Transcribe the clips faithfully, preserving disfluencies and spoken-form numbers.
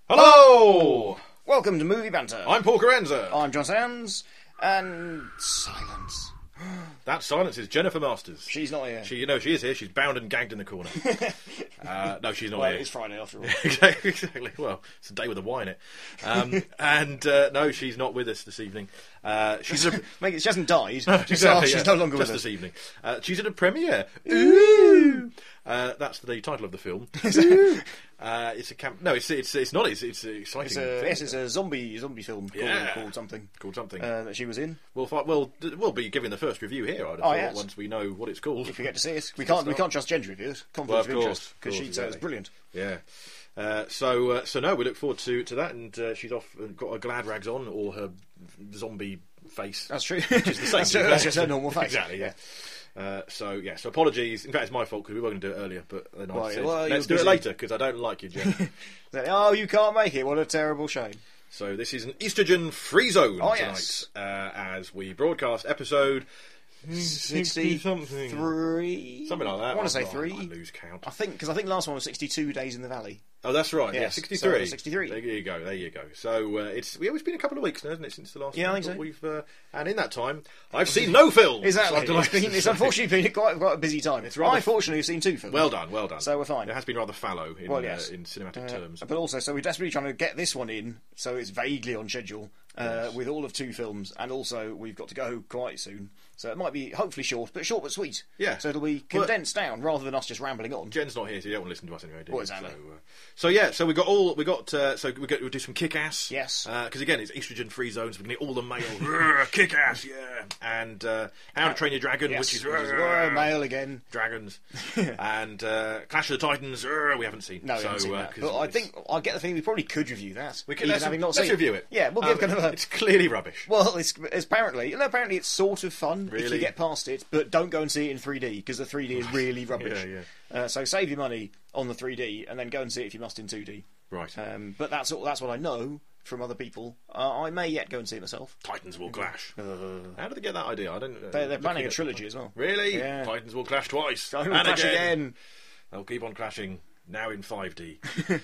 Hello! Welcome to Movie Banter. I'm Paul Carenza. I'm John Sands. And silence. That silence is Jennifer Masters. She's not here. She, you know, she is here. She's bound and gagged in the corner. uh, no, she's not well, here. it's Friday after all. exactly, exactly. Well, it's a day with a Y in it. Um, and uh, no, she's not with us this evening. Uh, she's a... Make it, she hasn't died. Just, exactly, oh, she's yeah. no longer Just with us. this evening. Uh, she's at a premiere. Ooh! Uh, that's the title of the film. uh, it's a camp. No, it's it's it's not. It's it's an exciting. It's a, thing, yes, it's a zombie zombie film called, Yeah. called something. Called something. Uh, that she was in. We'll fi- we'll d- we'll be giving the first review here. I'd have Oh, thought, yes. once we know what it's called. If we get to see it, we can't we can't trust Jen reviews. Conflict Well, of, of course, interest of because course, she'd say it's exactly. brilliant. Yeah. Uh, so uh, so no, we look forward to, to that, and uh, she's off and got her glad rags on, or her zombie face. That's true. Which is the same. that's, true. That's just her normal face. Exactly. Yeah. Uh, so yeah. So apologies. In fact, it's my fault because we were going to do it earlier, but then I Well, said well, let's do you're it busy. later because I don't like you, Jen. Oh, you can't make it. What a terrible shame. So this is an estrogen free zone Oh, tonight, yes. uh, as we broadcast episode sixty something, Three? something like that. I want to say I- three. I lose count. I think, because I think last one was sixty-two Days in the Valley. Oh, that's right. Yeah, Yes, sixty-three. so sixty-three. There you go. There you go. So uh, it's yeah, it's been a couple of weeks now, hasn't it, since the last? Yeah, one? I think But so. We've uh, and in that time, I've seen no films. Exactly. I'm delighted It's, been, to it's say. unfortunately been quite, quite a busy time. It's rather- I fortunately have seen two films. Well done, well done. So we're fine. It has been rather fallow in, Well, yes. uh, in cinematic Uh, terms. But also, so we're desperately trying to get this one in, so it's vaguely on schedule, uh, Yes. with all of two films, and also we've got to go quite soon. So it might be hopefully short, but short but sweet. Yeah. So it'll be Well- condensed down rather than us just rambling on. Jen's not here, so you don't want to listen to us anyway, do you? Well, exactly. So, uh, so yeah, so we got all we got. Uh, so we got we'll do some kick ass. Yes. Because again, it's estrogen free zones. So we can get all the male kick ass, yeah. And uh, How to Train Your Dragon, Yes, which is, which is uh, male again. dragons, and uh, Clash of the Titans. Uh, we haven't seen. No, we so, haven't seen uh, that. 'cause But I it's- think I get the feeling we probably could review that. we can even let's, having not let's seen review it. Yeah, we'll give Um, kind of a. It's clearly rubbish. Well, it's, it's apparently no, apparently it's sort of fun if Really? you get past it, but don't go and see it in three D because the three D is really rubbish. Yeah, Uh, so save your money on the three D and then go and see it if you must in two D. Right. Um, but that's all, that's what I know from other people. Uh, I may yet go and see it myself. Titans will clash. Uh, How did they get that idea? I don't. Uh, they're, they're looking planning a at- trilogy as well. Really? Yeah. Titans will clash twice. I will and crash again. again. They'll keep on clashing. Now in five D.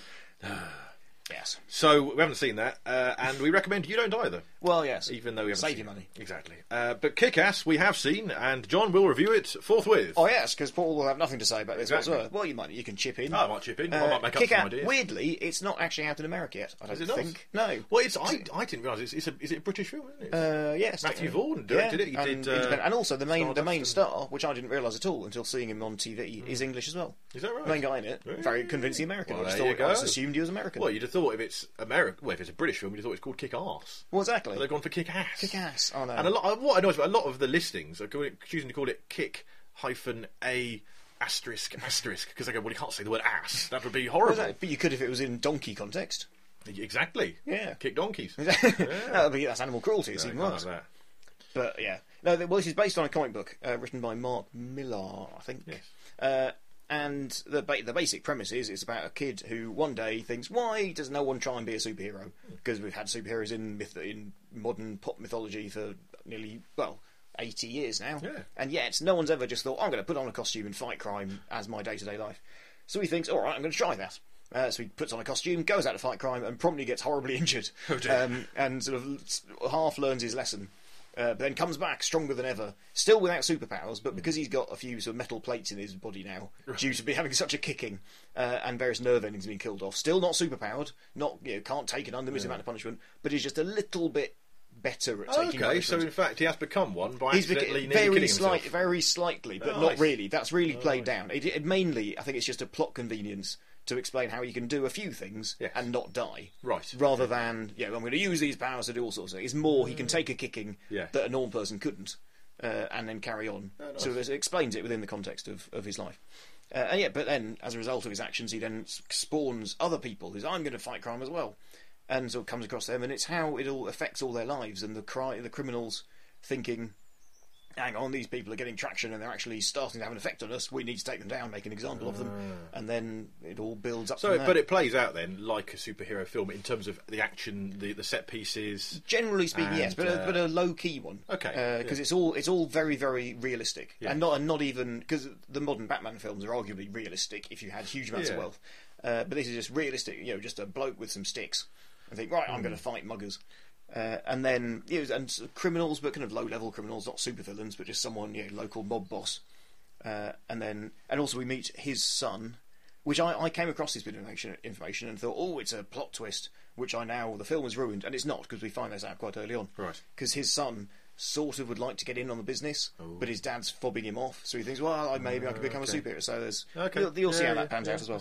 Yes. So we haven't seen that, uh, and we recommend you don't either, Well, yes. even though we haven't Save seen your it. money. Exactly. Uh, but Kick-Ass we have seen, and John will review it forthwith. Oh yes, because Paul will have nothing to say about this Exactly. whatsoever. Well, you might. You can chip in. Oh, I might chip in. I Uh, might make up Kick some Out- ideas. Weirdly, it's not actually out in America yet. I don't Is it not? think. No. Well, it's I, I didn't realise it's, it's a is it a British film, isn't it? Uh, yes, Matthew uh, Vaughn directed yeah, it. He and, did, uh, independent- and also the main the Stardust main and- star, which I didn't realise at all until seeing him on T V, is English as well. Is that right? The main guy in it, Yeah. very convincing American. Well, I just there you thought I just go. assumed he was American. Well, you'd have thought if it's American, well, if it's a British film, you'd have thought it's called Kick-Ass. Well, exactly. But they've gone for Kick-Ass. Kick-Ass. Oh no. And a lot, what annoys me, a lot of the listings are going- choosing to call it Kick hyphen A asterisk asterisk because they go, well, you can't say the word ass. That would be Well, horrible. that- but you could if it was in donkey context. Exactly. Yeah. Kick donkeys. That would be, that's animal cruelty. It's No, even can't worse. have that. But yeah, no. th- Well, this is based on a comic book uh, written by Mark Millar, I think. Yes. Uh, and the ba- the basic premise is it's about a kid who one day thinks, why does no one try and be a superhero? Because we've had superheroes in myth- in modern pop mythology for nearly well eighty years now, Yeah. and yet no one's ever just thought, I'm going to put on a costume and fight crime as my day to day life. So he thinks, all right, I'm going to try that. Uh, so he puts on a costume, goes out to fight crime, and promptly gets horribly injured, Oh, dear. um, and sort of s- half learns his lesson. Uh, but then comes back stronger than ever, still without superpowers, but because he's got a few sort of metal plates in his body now, due to be having such a kicking, uh, and various nerve endings being killed off, still not superpowered, not you know, can't take an unlimited amount of punishment, but he's just a little bit better at taking Okay, so punishment. in fact he has become one by He's beca- accidentally nearly very killing slight, himself. very slightly, but Oh, not nice. really. That's really played nice. down. It, it mainly, I think, it's just a plot convenience to explain how you can do a few things Yes. and not die. Right. Rather than, yeah, I'm going to use these powers to do all sorts of things. It's more he can take a kicking Yeah. that a normal person couldn't, uh, and then carry on. Oh, nice. So it explains it within the context of, of his life. Uh, and yeah, but then as a result of his actions, he then s- spawns other people who's I'm going to fight crime as well, and so it comes across them, and it's how it all affects all their lives and the cri- the criminals thinking, hang on, these people are getting traction and they're actually starting to have an effect on us. We need to take them down, make an example of them, and then it all builds up. So, from it, there. but it plays out then like a superhero film in terms of the action, the, the set pieces. Generally speaking, And, yes, but a, uh, but a low key one. Okay, because yeah. it's all it's all very very realistic, Yeah. and not and not even because the modern Batman films are arguably realistic if you had huge amounts Yeah. of wealth. Uh, but this is just realistic, you know, just a bloke with some sticks. I think, right, I'm going to fight muggers. Uh, and then, you know, and criminals, but kind of low-level criminals, not supervillains, but just someone, you know, local mob boss. Uh, and then, and also we meet his son, which I, I came across this bit of information, information and thought, oh, it's a plot twist, which I now, the film has ruined, and it's not, because we find this out quite early on. Right. Because his son sort of would like to get in on the business, Ooh. but his dad's fobbing him off, so he thinks, well, I, maybe I could become okay. a superhero. So there's, okay. you'll, you'll yeah, see how that pans yeah, out as well.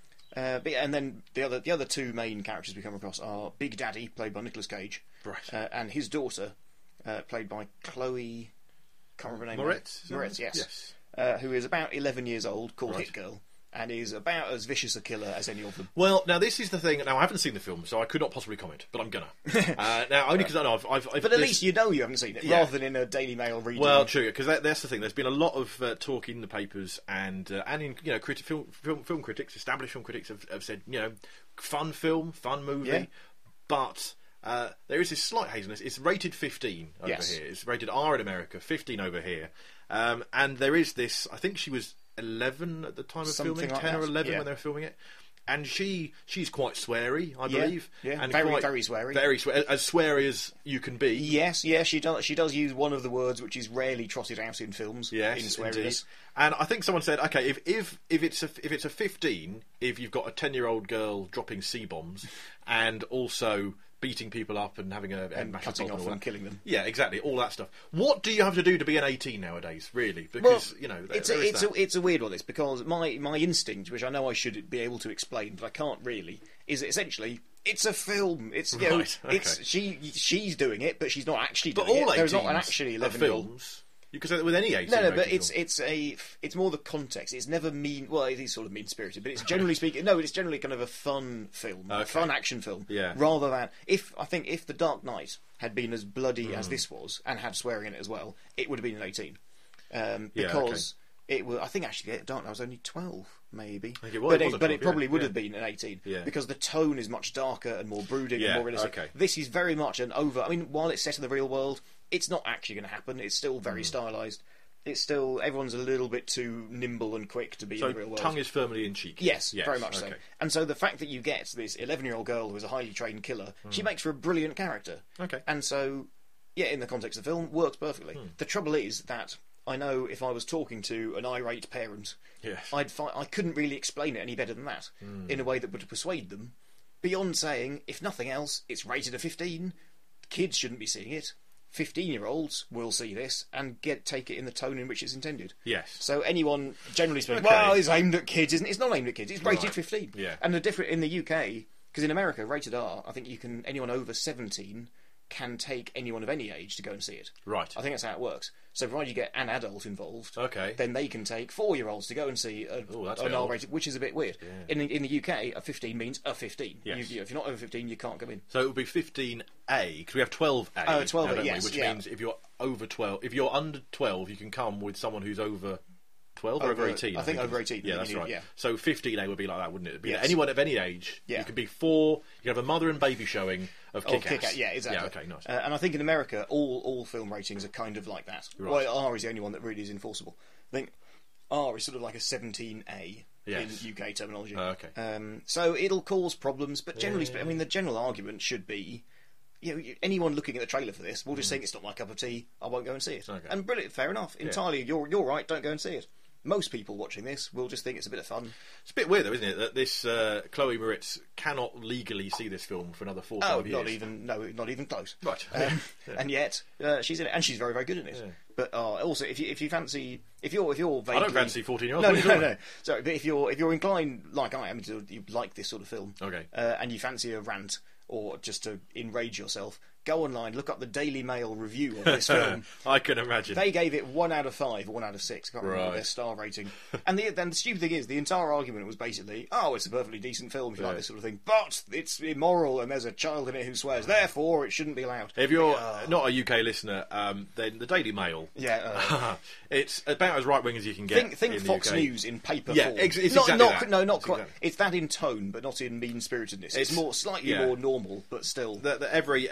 Uh, but, and then the other the other two main characters we come across are Big Daddy, played by Nicolas Cage, right. uh, and his daughter, uh, played by Chloe, can't remember her name. Moretz? Moretz, yes. yes. Uh, who is about eleven years old, called right. Hit Girl, and is about as vicious a killer as any of them. Well, now this is the thing. Now I haven't seen the film, so I could not possibly comment, but I'm gonna. uh, now only because I know I've, I've, I've. But at least you know you haven't seen it, yeah. rather than in a Daily Mail reading. Well, true, because that, that's the thing. There's been a lot of uh, talk in the papers and uh, and in you know criti- film, film film critics, established film critics have, have said you know fun film, fun movie, yeah. but. Uh, there is this slight haziness. It's rated fifteen over yes. here. It's rated R in America, fifteen over here. Um, and there is this. I think she was eleven at the time of Something filming, like ten that. or eleven yeah. when they were filming it. And she she's quite sweary, I yeah. believe. Yeah, and very quite, very sweary. Very sweary, as sweary as you can be. Yes, yes, she does. She does use one of the words which is rarely trotted out in films. Yes, in sweariness. And I think someone said, okay, if if if it's a if it's a fifteen, if you've got a ten year old girl dropping C bombs, and also beating people up and having a and cutting off and, and killing them. Yeah, exactly, all that stuff. What do you have to do to be an eighteen nowadays, really? Because well, you know, there, it's there a, it's that. a it's a weird one. This because my my instinct, which I know I should be able to explain, but I can't really, is essentially it's a film. It's you know, right, okay. it's she she's doing it, but she's not actually doing but all it. There's not an actually eleven year old films. Because with any eighteen, no, no, but it's film. it's a it's more the context. It's never mean. Well, it is sort of mean spirited, but it's generally speaking. No, it's generally kind of a fun film, okay. a fun action film. Yeah. Rather than if I think if The Dark Knight had been as bloody mm. as this was and had swearing in it as well, it would have been an eighteen. Um, because yeah, okay. it was. I think actually Dark Knight was only twelve, maybe. I think it was, but it, it, but but twelve, it probably yeah, would yeah. have been an eighteen yeah. because the tone is much darker and more brooding yeah, and more realistic. Okay. This is very much an over. I mean, while it's set in the real world, it's not actually going to happen. It's still very mm. stylized. It's still everyone's a little bit too nimble and quick to be so in the real world. Tongue is firmly in cheek. Yes, yes very much okay. so. And so the fact that you get this eleven-year-old girl who is a highly trained killer, mm. she makes for a brilliant character. Okay. And so, yeah, in the context of the film, works perfectly. Mm. The trouble is that I know if I was talking to an irate parent, yes. I'd fi- I couldn't really explain it any better than that mm. in a way that would persuade them. Beyond saying, if nothing else, it's rated a fifteen. Kids shouldn't be seeing it. fifteen-year-olds will see this and get take it in the tone in which it's intended. Yes. So anyone, generally speaking, okay. well, it's aimed at kids, isn't it? It's not aimed at kids. It's rated right. fifteen. Yeah. And the different in the U K, because in America, rated R, I think you can anyone over seventeen can take anyone of any age to go and see it. Right. I think that's how it works. So provided you get an adult involved, okay, then they can take four-year-olds to go and see a, Ooh, that's an R-rated, which is a bit weird. Yeah. In in the U K, a fifteen means a fifteen. Yes. You, you, if you're not over fifteen, you can't come in. So it would be fifteen A, because we have twelve A. Oh, twelve A, now, yes. We, which yeah. means if you're over twelve, if you're under twelve, you can come with someone who's over twelve or over, over eighteen. I, I think, think over eighteen. Yeah, that's need, right. Yeah. So fifteen A would be like that, wouldn't it? It'd be yes. anyone of any age. Yeah. You could be four. You could have a mother and baby showing of Oh, Kick-Ass. Kick-Ass, yeah, exactly. Yeah, okay, nice. Uh, and I think in America, all all film ratings are kind of like that. Right. Well, R is the only one that really is enforceable. I think R is sort of like a seventeen A yes. in U K terminology. Uh, okay. Um, so it'll cause problems, but generally, yeah. spe- I mean, the general argument should be, you know, anyone looking at the trailer for this will just mm. think it's not my cup of tea. I won't go and see it. Okay. And brilliant, fair enough. Entirely, yeah. you're you're right. Don't go and see it. Most people watching this will just think it's a bit of fun. It's a bit weird, though, isn't it, that this uh, Chloe Moretz cannot legally see this film for another four or oh, five years. not even no, not even close. Right, um, yeah. And yet uh, she's in it, and she's very, very good in it. Yeah. But uh, also, if you if you fancy, if you're if you're vaguely, I don't fancy fourteen-year-olds. No, no, no, no. Sorry, but if you're if you're inclined like I am to you like this sort of film, okay, uh, and you fancy a rant or just to enrage yourself, go online, look up the Daily Mail review of this film. I can imagine. They gave it one out of five or one out of six. I can't remember right. their star rating. And the, then the stupid thing is, the entire argument was basically, oh, it's a perfectly decent film if you yeah. like this sort of thing, but it's immoral and there's a child in it who swears, therefore it shouldn't be allowed. If you're uh, not a U K listener, um, then the Daily Mail, yeah, uh, it's about as right-wing as you can get. Think, think in Fox the U K. News in paper yeah, form. Ex- it's not, exactly not, that. No, not it's quite. Exactly. It's that in tone, but not in mean-spiritedness. It's, it's more slightly yeah. more normal, but still. The, the, every every headline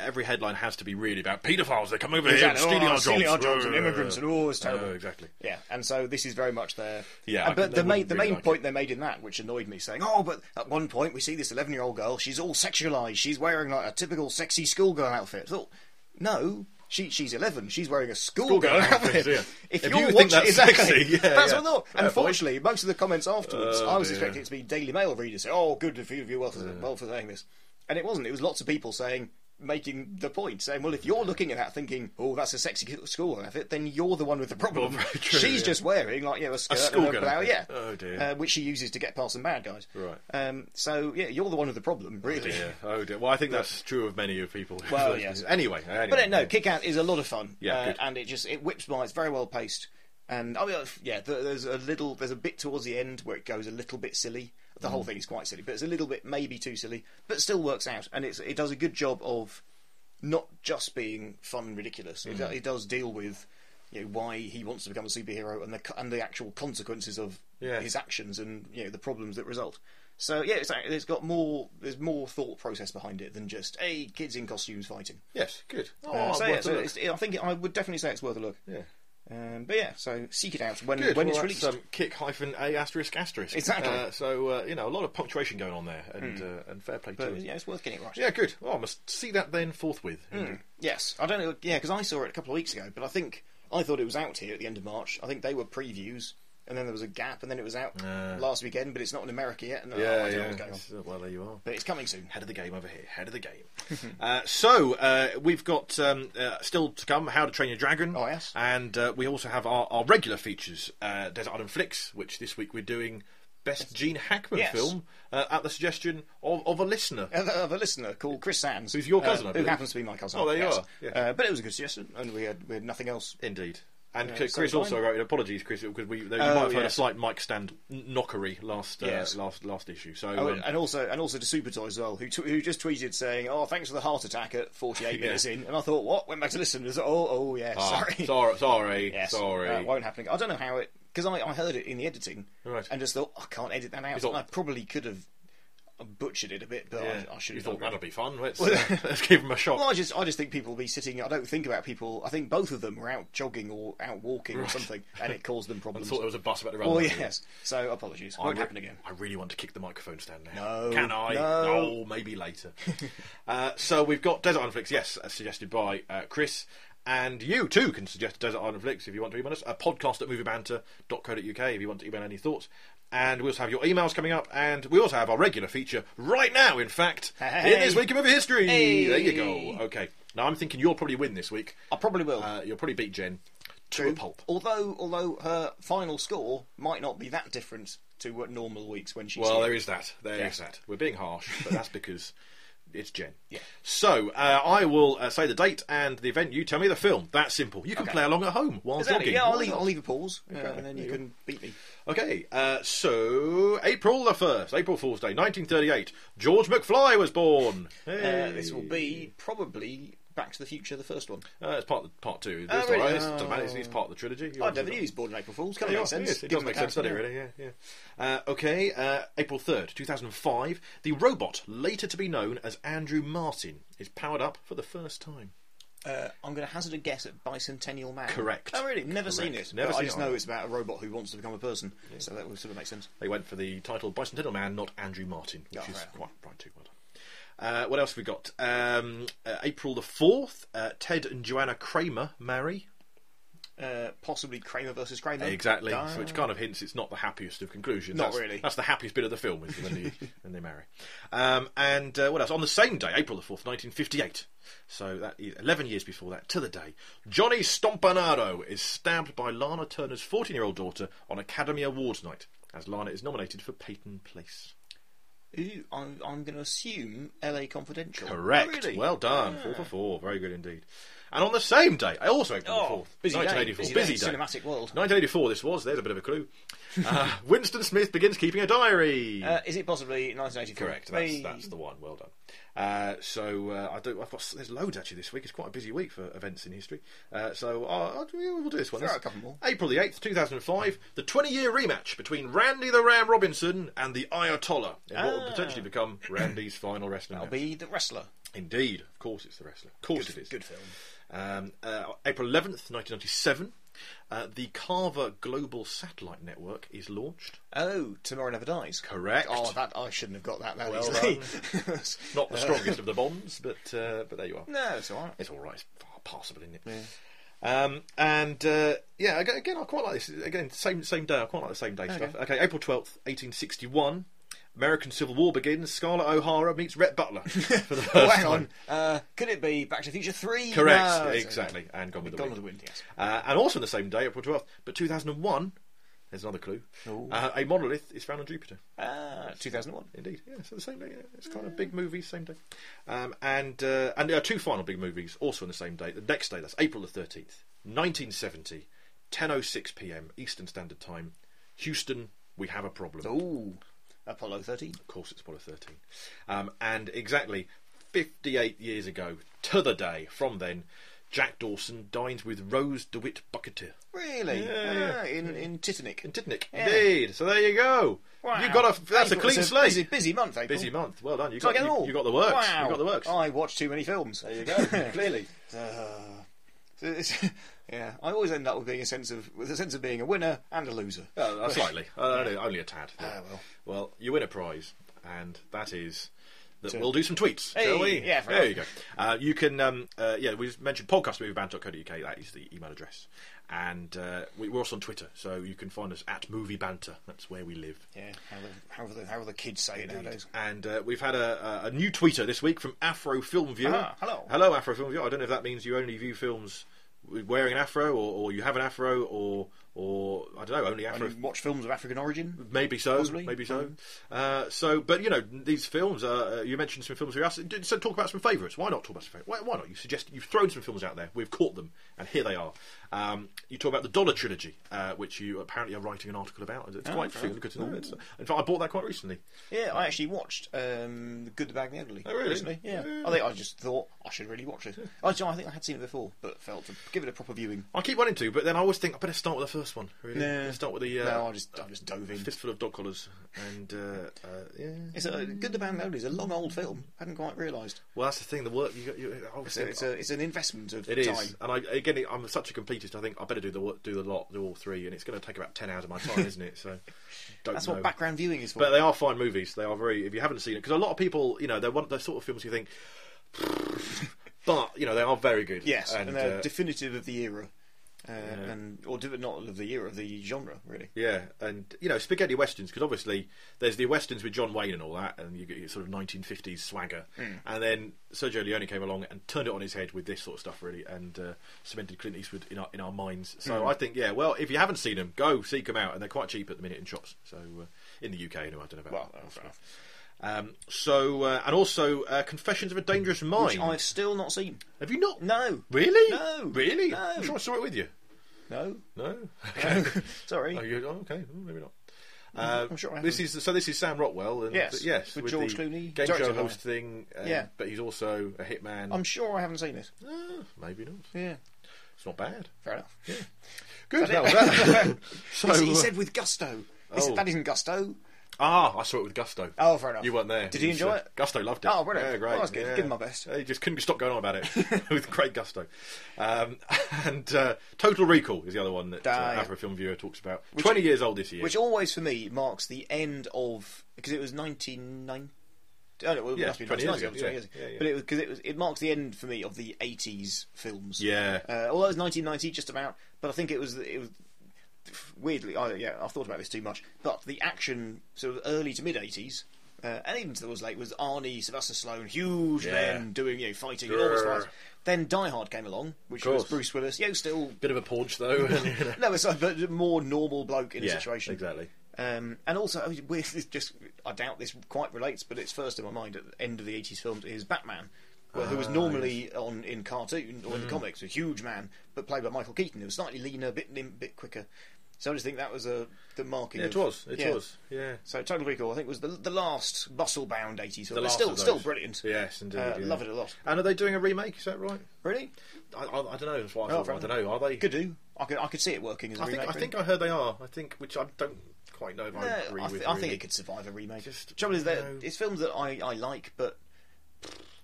headline has to be really about paedophiles. They come over Exactly. here and stealing oh, our stealing jobs. our jobs and Uh, immigrants and all it's terrible. Oh, exactly. Yeah, and so this is very much their. Yeah, Uh, I but think the they main wouldn't the really main like point it. they made in that, which annoyed me, saying, "Oh, but at one point we see this eleven-year-old girl. She's all sexualised. She's wearing like a typical sexy schoolgirl outfit." I thought, no. She, she's eleven. She's wearing a schoolgirl Schoolgirl outfit. outfit, yeah. If, If you're you think watching, that's exactly, sexy, yeah, that's yeah. what I thought. Fair And unfortunately, most of the comments afterwards, Oh, I was dear. expecting it to be Daily Mail readers say, "Oh, good for you, you well for, well for saying this," and it wasn't. It was lots of people saying, making the point, saying, "Well, if you're looking at that thinking, oh, that's a sexy school outfit, then you're the one with the problem. Well, very true, She's yeah. just wearing like you know a skirt and a schoolgirl blouse, outfit. yeah, Oh, dear. Uh, which she uses to get past some bad guys. Right. Um, so yeah, you're the one with the problem, really. Yeah. Oh dear. Well, I think that's true of many of people. Well, yes. Anyway, anyway. But uh, no, Kick Out is a lot of fun. Yeah, uh, good. and it just it whips by. It's very well paced, and I mean, yeah, th- there's a little, there's a bit towards the end where it goes a little bit silly. The Mm. whole thing is quite silly, but it's a little bit maybe too silly, but still works out, and it's it does a good job of not just being fun and ridiculous. It, do- Mm. it does deal with you know why he wants to become a superhero and the co- and the actual consequences of Yeah. his actions and you know the problems that result. So yeah, it's, it's got more. There's more thought process behind it than just hey kids in costumes fighting. Yes, good. Oh, Uh, so worth yeah, a so look. it's, I think I would definitely say it's worth a look. Yeah. Um, but yeah, so seek it out when Good. when well, it's that's, released. Um, kick hyphen a asterisk asterisk. Exactly. Uh, so uh, you know, a lot of punctuation going on there, and uh, and fair play to but it. yeah, it's worth getting it right. Yeah, good. Well, I must see that then forthwith. Mm. Yes, I don't know. Yeah, because I saw it a couple of weeks ago, but I think I thought it was out here at the end of March. I think they were previews, and then there was a gap, and then it was out Uh. last weekend, but it's not in America yet. And oh, I Yeah, don't know yeah. what's going on. It's, uh, Well, there you are. But it's coming soon. Head of the game over here. Head of the game. uh, so uh, we've got um, uh, still to come. How to Train Your Dragon. Oh, yes. And uh, we also have our, our regular features. Uh, Desert Island Flicks, which this week we're doing best Gene Hackman Yes. film uh, at the suggestion of, of a listener. Of a, of a listener called Chris Sands, Who's your cousin, uh, I who believe. happens to be my cousin. Oh, there you yes. are, yes. Uh, but it was a good suggestion, and we had we had nothing else. Indeed. And Yeah, Chris so also fine. wrote, apologies, Chris, because we, you Oh, might have heard a yes. slight mic stand n- knockery last uh, Yes. last last issue. So Oh, um, and also, and also to Super Toy as well, who t- who just tweeted saying, "Oh, thanks for the heart attack at forty-eight Yeah. minutes in," and I thought, "What?" Went back to listen. And was, oh, oh, yeah, ah, sorry, sorry, sorry, yes, sorry. uh, won't happen. I don't know how it because I, I heard it in the editing Right. and just thought I can't edit that out. thought- I probably could have butchered it a bit, but Yeah. I, I should You have. thought done that'd it. be fun. Let's, uh, let's give him a shot. Well, I just, I just think people will be sitting. I don't think about people. I think both of them were out jogging or out walking or Right. something, and it caused them I problems. thought there was a bus about to run. Oh by. yes. So apologies. Won't I re- happen again. I really want to kick the microphone stand now. No, Can I? no. Oh, maybe later. uh, so we've got Desert Island Flicks, yes, uh, suggested by uh, Chris. And you too can suggest Desert Island Flicks if you want to email us. A podcast at moviebanter dot co dot uk if you want to email any thoughts. And we also have your emails coming up. And we also have our regular feature right now, in fact, Hey. in This Week in Movie History. Hey. There you go. Okay. Now I'm thinking you'll probably win this week. I probably will. Uh, you'll probably beat Jen to True. a pulp. Although, although her final score might not be that different to what normal weeks when she's Well, here. there is that. There is Yes. that. We're being harsh, but that's because it's Jen. Yeah. So uh, I will uh, say the date and the event. You tell me the film. That's simple. You can Okay. play along at home while Exactly. jogging. Yeah, I'll Why leave, not? I'll leave a pause, uh, Okay, and then there you you can beat me. Okay. Uh, so April the first, April Fool's Day, nineteen thirty-eight. George McFly was born. Uh, Hey. this will be probably Back to the Future, the first one. Uh, it's part of, part two. Oh, It's really? all right. It's, Oh. doesn't matter. It's, it's part of the trilogy. You I obviously never knew he was born in April Fool's. Kind Yeah, of makes sense. yes, it given does make the sense, doesn't it, character, really? Yeah, yeah. Uh, okay, uh, April third, two thousand five. The robot, later to be known as Andrew Martin, is powered up for the first time. Uh, I'm going to hazard a guess at Bicentennial Man. Correct. Oh, really? Never seen Correct. it. Never but seen I just it know either. it's about a robot who wants to become a person. So that would sort of make sense. They went for the title Bicentennial Man, not Andrew Martin, which Oh, is right. quite right too. Well done. Uh, what else have we got? Um, uh, April the fourth, uh, Ted and Joanna Kramer marry. Uh, possibly Kramer versus Kramer. Exactly, Ah. so which kind of hints it's not the happiest of conclusions. Not that's, really. That's the happiest bit of the film, is when they, when they marry. Um, and uh, what else? On the same day, April the fourth, nineteen fifty-eight. So that is eleven years before that, to the day, Johnny Stompanaro is stabbed by Lana Turner's fourteen-year-old daughter on Academy Awards night, as Lana is nominated for Peyton Place. Ooh, I'm, I'm going to assume L A Confidential. Correct. Oh, really? Well done. Ah. Four for four. Very good indeed. And on the same day, also April the Oh, fourth, busy day. nineteen eighty-four. Busy, Busy day. day. Cinematic world. nineteen eighty-four. This was. There's a bit of a clue. Uh, Winston Smith begins keeping a diary. Uh, is it possibly nineteen eighty-four? Correct. That's, Hey. that's the one. Well done. Uh, so uh, I do. I've got. There's loads actually this week. It's quite a busy week for events in history. Uh, so uh, I'll, we'll do this one. Throw This- out a couple more. April the eighth, two thousand five. The twenty-year rematch between Randy the Ram Robinson and the Ayatollah in what will Ah. potentially become Randy's final wrestling That'll match. be the wrestler. Indeed, of course it's The Wrestler. Of course Good, it is. good film. Um, uh, April eleventh, nineteen ninety-seven, uh, the Carver Global Satellite Network is launched. Oh, Tomorrow Never Dies. Correct. Oh, that I shouldn't have got that that Well easily. Not the strongest of the bonds, but uh, but there you are. No, it's all right. It's all right. It's far passable, isn't it? Yeah. Um, and uh, yeah, again, again, I quite like this. Again, same same day. I quite like the same day Okay. stuff. Okay, April twelfth, eighteen sixty-one. American Civil War begins. Scarlett O'Hara meets Rhett Butler for the first Oh, hang time. on. Uh, could it be Back to the Future three? Correct, No, it's exactly. okay. And Gone with the Gone Wind. with the Wind, yes. Uh, and also on the same day, April twelfth, but two thousand one, there's another clue, Ooh. uh, a monolith is found on Jupiter. Uh, two thousand one. Indeed, yeah, so the same day, yeah. It's kind of big movies, same day. Um, and uh, and uh, two final big movies, also on the same day. The next day, that's April the thirteenth, nineteen seventy, ten oh six p.m. Eastern Standard Time. Houston, we have a problem. Ooh. Apollo thirteen. Of course, it's Apollo thirteen. Um, and exactly fifty-eight years ago, to the day, from then, Jack Dawson dines with Rose DeWitt Bucketeer. Really? Yeah. Ah, in, in Titanic. In Titanic, Yeah. indeed. So there you go. Wow. You got a that's a April- clean it's slate. Busy, busy month, April. Busy month. Well done. You So I got get them you, all. you got the works. Wow. You got the works. I watch too many films. There you go. Clearly. Uh, so it's- yeah, I always end up with being a sense of with a sense of being a winner and a loser. Oh, uh, slightly. Uh, only, only a tad. Yeah. Ah, well. Well, you win a prize, and that is that So- we'll do some tweets, Hey, shall we? yeah, fair there enough. you go. Uh, you can, um, uh, yeah, we mentioned podcast movie band dot co dot uk. That is the email address, and uh, we, we're also on Twitter, so you can find us at Movie Banter. That's where we live. Yeah, how the how the, how the kids say it nowadays. And uh, we've had a, a, a new tweeter this week from Afro Film Viewer. Ah, hello. Hello, Afro Film Viewer. I don't know if that means you only view films with wearing an afro, or, or you have an afro, or or I don't know, only afro. And watch films of African origin. Maybe so, Possibly. maybe so. Mm. Uh, so, but you know, these films. Uh, you mentioned some films for us. So, talk about some favourites. Why not talk about some favourites? Why, why not? You suggest you've thrown some films out there. We've caught them, and here they are. Um, you talk about the Dollar Trilogy, uh, which you apparently are writing an article about. It's Oh, quite fair interesting. Good to know. It's, uh, in fact, I bought that quite recently. Yeah, I actually watched um, The Good, the Bad, and the Ugly. Oh, really? Recently. Yeah. Yeah. I think I just thought I should really watch it. I, I think I had seen it before, but felt to give it a proper viewing. I keep wanting to, but then I always think I better start with the first one. Really, Nah. Let's start with the uh, no, I just I just dove in. fistful of dog collars, and uh, uh, yeah. It's a Good, the Bad, and the Ugly. It's a long old film. Hadn't quite realised. Well, that's the thing. The work you got. You, It's, obviously, a, it's, a, it's an investment of It is, time. and I again, I'm such a completist. I think I better do the wo- do the lot, do all three, and it's going to take about ten hours of my time, isn't it? So, don't That's know. what background viewing is for. But they are fine movies. They are very. If you haven't seen it, because a lot of people, you know, they're one of those sort of films you think, but you know, they are very good. yes, and, and, they're uh, definitive of the era, uh, and or div- not of the era, of the genre, really. yeah, and you know, spaghetti westerns, because obviously there's the westerns with John Wayne and all that, and you get your sort of nineteen fifties swagger, Hmm. and then Sergio Leone came along and turned it on his head with this sort of stuff, really, and uh, cemented Clint Eastwood in our in our minds. So Hmm. I think, yeah, well, if you haven't seen them, go seek them out, and they're quite cheap at the minute in shops. So uh, in the U K, anyway, I don't know about. Well, elsewhere. fair enough. Um, so uh, and also uh, Confessions of a Dangerous Mind. Which I've still not seen. Have you not? No, Really? No. Really? No. I'm sure I saw it with you. no. No. Okay. Sorry. Oh, you, oh, okay. Oh, maybe not. Uh, I'm sure I this is so. This is Sam Rockwell, and Yes, yes, with George the Clooney, game directed show by- host thing. Um, Yeah. but he's also a hitman. I'm sure I haven't seen it. Ah, maybe not. Yeah, It's not bad. fair enough. Good. That That was that. so, he uh, said with gusto. Is oh. it, that isn't gusto. ah, I saw it with Gusto. Oh, fair enough. You weren't there. Did he was, enjoy uh, it? Gusto loved it. Oh, brilliant. Yeah, great. Well, that's good. Yeah. Give him my best. He just couldn't stop going on about it with great gusto. Um, and uh, Total Recall is the other one that uh, Ah, yeah. Afro Film Viewer talks about. Twenty years old this year. Which always, for me, marks the end of because it was nineteen ninety. Oh no, well, it Yeah, must be twenty nineteen years ninety, ago, twenty yeah, years ago. yeah, yeah. But it was because it was it marks the end for me of the eighties films. yeah. Uh, although it was nineteen ninety, just about. But I think it was it was weirdly. I, yeah, I've thought about this too much. But the action, sort of early to mid eighties, uh, and even towards late, was Arnie, Sylvester Stallone, huge Yeah. men doing you know fighting enormous Grrr. fights. Then Die Hard came along, which Of was course. Bruce Willis. You know, still Bit of a paunch though. and, you know. no, it's like but a more normal bloke in Yeah, a situation. exactly. Um, and also, I mean, we're- it's just I doubt this quite relates, but it's first in my mind at the end of the eighties films is Batman, well, who was Ah, normally on in cartoon or in Mm. the comics, a huge man, but played by Michael Keaton, who was slightly leaner, a bit limp, bit quicker. So I just think that was a the marking. Yeah, it of, was. It yeah. was. Yeah. So Total Recall, I think, was the the last muscle-bound eighties film. The It's last still of still those. brilliant. Yes, indeed. Uh, yeah. Love it a lot. And are they doing a remake? Is that right? Really? I, I, I don't know. That's why I, Oh, thought, I fair don't know. Are they? Could do. I could I could see it working as a I think. remake. I really. think I heard they are. I think, which I don't quite know if I No, agree I, th- with. I think really. it could survive a remake. Just, Trouble is that no. it's films that I, I like, but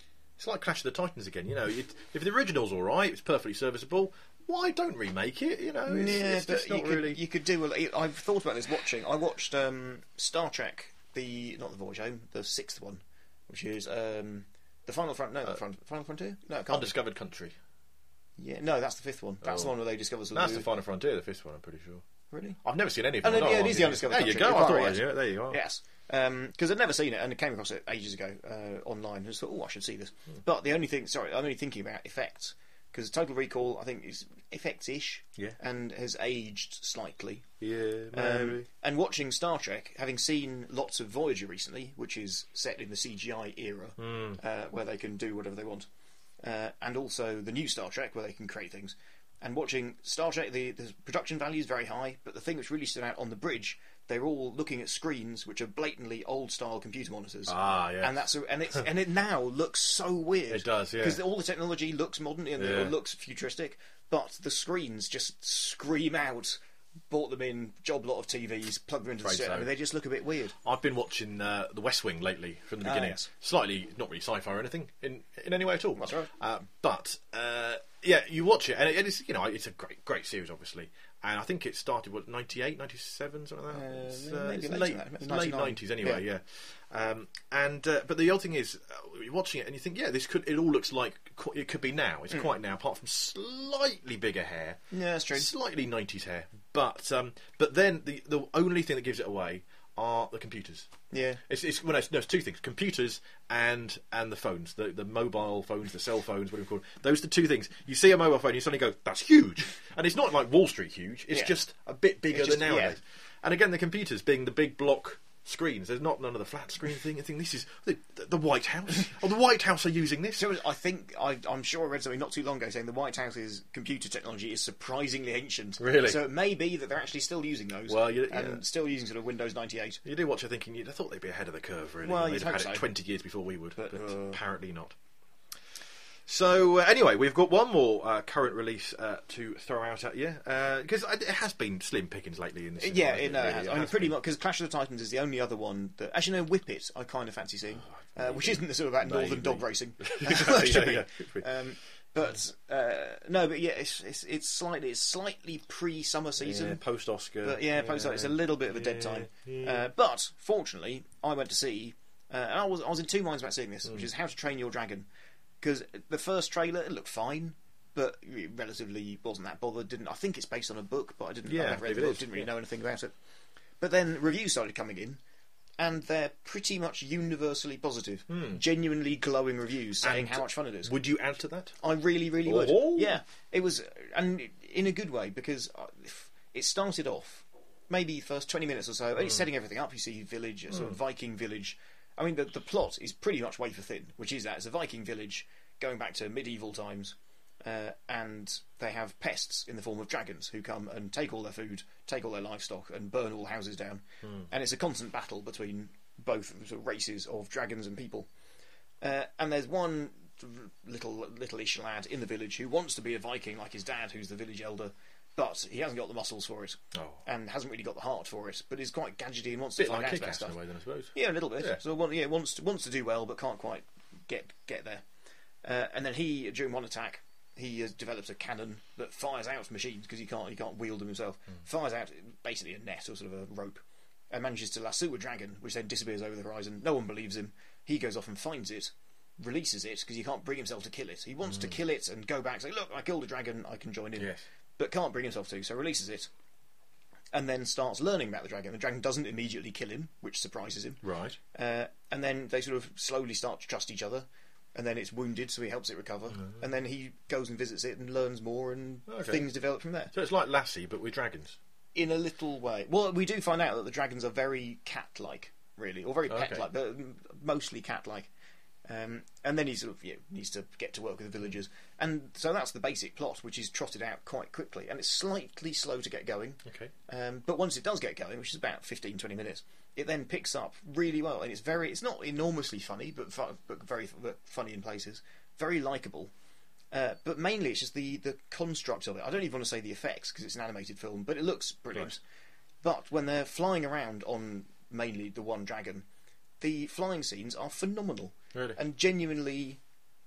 It's like Clash of the Titans again. You know, it, if the original's all right, it's perfectly serviceable. Why don't remake it? You know, it's, yeah, it's but just not you could, really. you could do. A, I've thought about this watching. I watched um, Star Trek, the not the Voyage Home, the sixth one, which is um, the Final Front. No, Uh, Front, Final Frontier. No, it can't Undiscovered Country. be. Yeah, no, that's the fifth one. That's Oh. the one where they discover. Sort of That's new- the Final Frontier, the fifth one. I'm pretty sure. Really? I've never seen any of Oh, them. no, No, yeah, it I'm- is the Undiscovered There Country. you go. You're I quite thought. right, Yeah, there you are. Yes, because I'd never seen it and I came across it ages ago uh, online and just thought, oh, I should see this. Hmm. But the only thing, sorry, I'm only thinking about effects because Total Recall, I think, is effects-ish Yeah. and has aged slightly. Yeah, Um, maybe. and watching Star Trek, having seen lots of Voyager recently, which is set in the C G I era, Hmm. uh, where they can do whatever they want, uh, and also the new Star Trek, where they can create things. And watching Star Trek, the, the production value is very high, but the thing that's really stood out on the bridge, they're all looking at screens which are blatantly old-style computer monitors. Ah, yes. And that's a, and it's and it now looks so weird. It does, yeah. Because all the technology looks modern and Yeah. it looks futuristic, but the screens just scream out. Bought them in, job lot of T Vs, plugged them into the Afraid set. so. I mean, they just look a bit weird. I've been watching uh, The West Wing lately from the Ah, beginning. yes. Slightly, not really sci-fi or anything in in any way at all. That's right. Uh, but uh, yeah, you watch it, and it, it's you know it's a great great series, obviously. And I think it started what ninety-eight, ninety-seven, something like that. Uh, it's, maybe it's later late, than that, maybe it's late ninety-nine. nineties anyway. Yeah. Yeah. Um, and uh, but the odd thing is, uh, you're watching it and you think, yeah, this could it all looks like qu- it could be now. It's quite now, apart from slightly bigger hair. Yeah, that's true. Slightly nineties hair, but um, but then the the only thing that gives it away are the computers. Yeah. It's, it's, well, no, it's, no, it's two things: computers and and the phones, the the mobile phones, the cell phones, whatever you call it. Those are the two things. You see a mobile phone, you suddenly go, "That's huge," and it's not like Wall Street huge. It's Yeah. just a bit bigger It's just- than nowadays. yeah. And again, the computers being the big block screens. There's not none of the flat screen thing. I think this is the, the White House. Oh, the White House are using this. So I think I, I'm sure I read something not too long ago saying the White House's computer technology is surprisingly ancient. Really? So it may be that they're actually still using those. Well, you- and yeah. still using sort of Windows ninety-eight. You do watch it thinking, you'd have thought they'd be ahead of the curve, really. Well, They'd you'd have hope had it so. twenty years before we would, but, But, uh, apparently not. So, uh, anyway, we've got one more uh, current release uh, to throw out at you, because it has been slim pickings lately in this. Yeah, cinema, it, no, it really, has. it I mean, has pretty been. much because Clash of the Titans is the only other one that actually no Whip It I kind of fancy seeing, uh, which isn't the sort of about northern Maybe. dog racing. Yeah, It should be. yeah, it should be. Um, but uh, no, but yeah, it's, it's it's slightly it's slightly pre-summer season. Yeah, post-Oscar. But yeah, post it's a little bit of a dead Yeah, time. yeah. Uh, but fortunately, I went to see, uh, and I was I was in two minds about seeing this, Hmm. which is How to Train Your Dragon, because the first trailer it looked fine, but it relatively wasn't that bothered. Didn't I think it's based on a book, but I didn't. Yeah, I never I read the believe it book, is, didn't really yeah. know anything about it. But then reviews started coming in. And they're pretty much universally positive, genuinely glowing reviews saying And how much fun it is. Would you add to that? I really, really would. Oh. Yeah, it was, and in a good way because uh, it started off maybe first twenty minutes or so. It's setting everything up. You see village, a sort of Viking village. I mean, the the plot is pretty much wafer thin, which is that it's a Viking village going back to medieval times, uh, and they have pests in the form of dragons who come and take all their food, take all their livestock, and burn all houses down. And it's a constant battle between both sort of races of dragons and people. Uh, and there's one little little-ish lad in the village who wants to be a Viking like his dad, who's the village elder, but he hasn't got the muscles for it, Oh. and hasn't really got the heart for it. But is quite gadgety and wants Bit to find like out about Kick-Ass in stuff. a way, then, I suppose. Yeah, a little bit. Yeah. So one, yeah, wants to, wants to do well, but can't quite get get there. Uh, and then he, during one attack, he has developed a cannon that fires out machines because he can't he can't wield them himself. Fires out basically a net or sort of a rope, and manages to lasso a dragon, which then disappears over the horizon. No one believes him. He goes off and finds it, releases it because he can't bring himself to kill it. He wants to kill it and go back, say, "Look, I killed a dragon. I can join in," Yes. but can't bring himself to. So releases it, and then starts learning about the dragon. The dragon doesn't immediately kill him, which surprises him. Right. Uh, and then they sort of slowly start to trust each other. And then it's wounded, so he helps it recover. And then he goes and visits it and learns more, and Okay. things develop from there. So it's like Lassie, but with dragons. In a little way. Well, we do find out that the dragons are very cat-like, really, or very Okay. pet-like, but mostly cat-like. Um, and then he sort of you know, needs to get to work with the villagers. And so that's the basic plot, which is trotted out quite quickly. And it's slightly slow to get going. Okay. Um, but once it does get going, which is about fifteen, twenty minutes, it then picks up really well. And it's very, it's not enormously funny, but, fu- but very but funny in places. Very likeable. Uh, but mainly it's just the, the construct of it. I don't even want to say the effects because it's an animated film, but it looks brilliant. Right. But when they're flying around on mainly the one dragon, the flying scenes are phenomenal. Really? And genuinely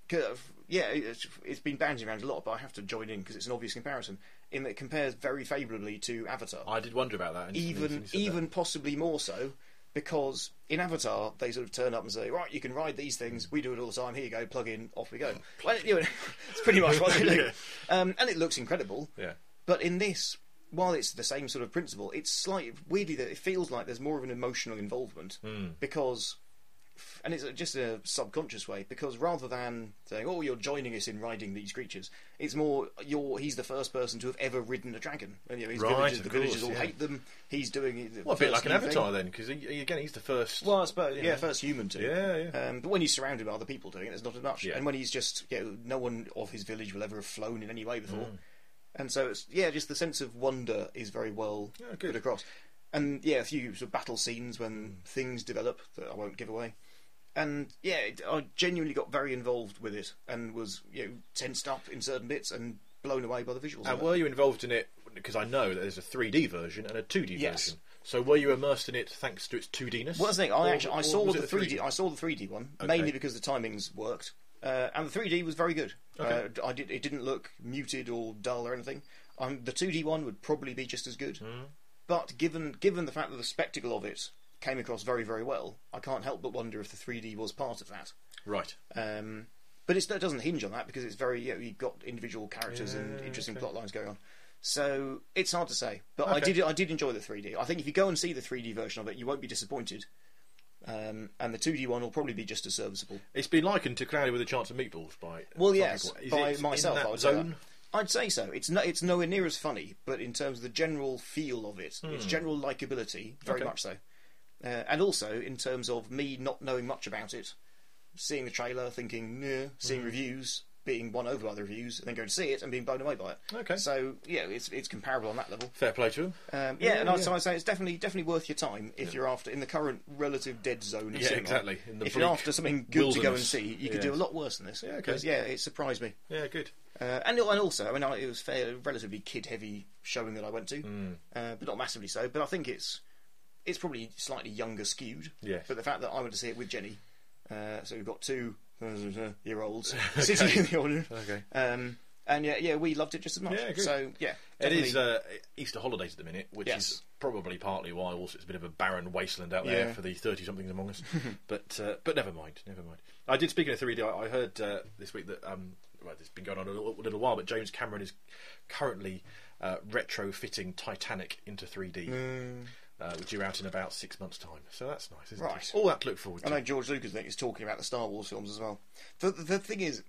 yeah, it's, it's been bouncing around a lot, but I have to join in because it's an obvious comparison. In that it compares very favourably to Avatar. I did wonder about that. Even, even possibly more so, because in Avatar they sort of turn up and say, right, you can ride these things. We do it all the time. Here you go, plug in, off we go. Well, you know, it's pretty much what they do, yeah. um, and it looks incredible. Yeah. But in this, while it's the same sort of principle, it's slightly weirdly that it feels like there's more of an emotional involvement Mm. because. And it's just a subconscious way, because rather than saying, "Oh, you're joining us in riding these creatures," it's more you're he's the first person to have ever ridden a dragon. And you know, his Right, villagers, of the course, villagers all yeah. hate them. He's doing it. Well, a bit like an Avatar then, because he, again, he's the first. Well, I suppose, you yeah, know. first human to. Yeah, yeah. Um, but when he's surrounded by other people doing it, there's not as much. Yeah. And when he's just, you know, no one of his village will ever have flown in any way before. Mm. And so it's yeah, just the sense of wonder is very well Yeah, good. put across. And yeah, a few sort of battle scenes when things develop that I won't give away. And yeah, it, I genuinely got very involved with it and was you know tensed up in certain bits and blown away by the visuals. And of it. were you involved in it? Because I know that there's a three D version and a two D Yes. version. So were you immersed in it thanks to its two D-ness? Well, that's the thing. I Or- actually I or saw was the it a three D. I saw the three D one Okay. mainly because the timings worked, uh, and the three D was very good. Okay. Uh, I did. It didn't look muted or dull or anything. Um, the two D one would probably be just as good, Mm. but given given the fact that the spectacle of it came across very very well, I can't help but wonder if the three D was part of that. Right. Um, but it's, it doesn't hinge on that because it's very you know, you've got individual characters and Yeah, interesting okay. plot lines going on. So it's hard to say, but I Okay. did I did enjoy the three D. I think if you go and see the three D version of it, you won't be disappointed. Um, and the two D one will probably be just as serviceable. It's been likened to Cloudy with a Chance of Meatballs by. Well, some yes, people. Is by it myself, in that I would say zone. I'd say so. It's no, it's nowhere near as funny, but in terms of the general feel of it, its general likability, very Hmm. Okay. much so. Uh, and also in terms of me not knowing much about it, seeing the trailer, thinking, nah, seeing Hmm. reviews, being won over by the reviews, and then going to see it and being blown away by it. Okay. So yeah, it's it's comparable on that level. Fair play to him. Um, Yeah, yeah, and I'd, yeah. so I'd say it's definitely definitely worth your time if you're after in the current relative dead zone of Yeah, cinema. exactly, in the If you're bleak after something good to go and wilderness. see, you could Yes. do a lot worse than this. Yeah, okay. Because, yeah, it surprised me. Yeah, good. Uh, and and also, I mean, I- it was fair, relatively kid-heavy showing that I went to, Mm. uh, but not massively so. But I think it's it's probably slightly younger skewed. Yes. But the fact that I went to see it with Jenny, uh, so we've got two year olds sitting in the audience, Okay. um, and yeah, yeah, we loved it just as much. Yeah, good. So yeah, It definitely- is uh, Easter holidays at the minute, which Yes. is probably partly why also it's a bit of a barren wasteland out there Yeah. for the thirty-somethings among us. but uh, but never mind, never mind. I did, speaking of three D, I, I heard uh, this week that, um, well, it's been going on a little, little while, but James Cameron is currently uh, retrofitting Titanic into three D. Mm. Uh, due out in about six months' time. So that's nice, isn't Right. it? All that to look forward I to. know George Lucas, I think, is talking about the Star Wars films as well. The the, the thing is,